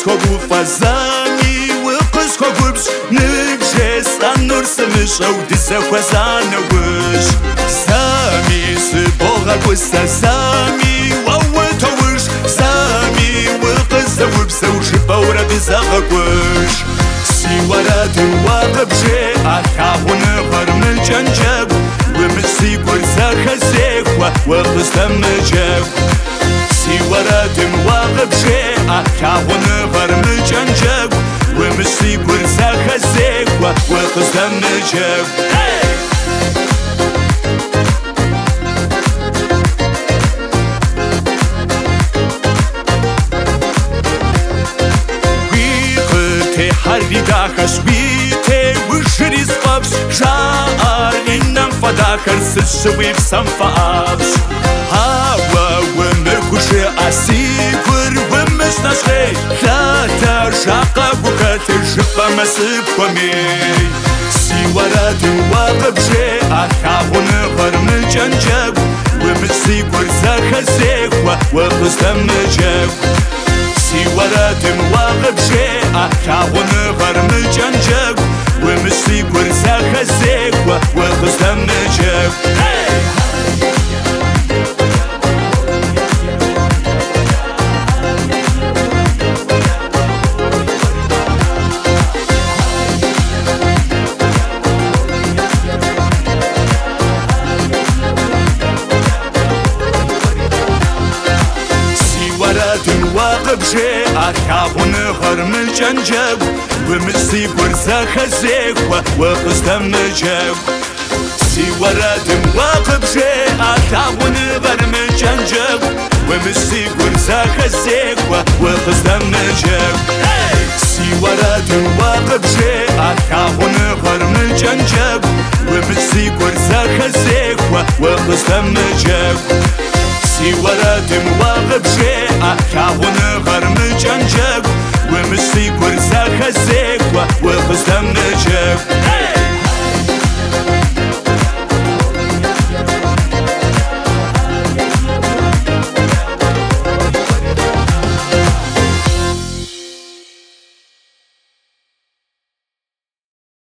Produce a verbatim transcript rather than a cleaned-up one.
خبو فزاني وقز خبوبس نجس النور سمش أو دسا خزانة وش سامي سبوغا قوسا سامي ووتوش سامي وقز وبسا وشبورا بزاغا وش سيورا دواغ بجي أتاون غرم الجنجب ومسي قرزا خزيخوا وقز تمجب سيورا دواغ بجي أتاون غرم الجنجب ومسي قرزا خزيخوا وقز تمجب حربي داخش بيتي وشري صفابس جار إنم فداخر سشوي بسم فابس هوا ومكوشي أسيكور ومش نشغي لا ترشاقا وكاتر جفا مسيب ومي سيورا دواغ بجي أتاون غرم الجنجب ومسي قرزا خزيخوا وقز تمجب سيورا دواغ بجي أتاون غرم الجنجب ومسي قرزا خزيخوا وقز تمجب بجي أتاون غرم الجنجب ومسي قرزا خزيخوا وقز تمجب سيورا دواغ بجي أتاون غرم الجنجب ومسي قرزا خزيخوا وقز تمجب سيورا دواغ بجي أتاون غرم الجنجب ومسي قرزا خزيخوا وقز تمجب سيورا دواغ بجي أتاون غرم الجنجب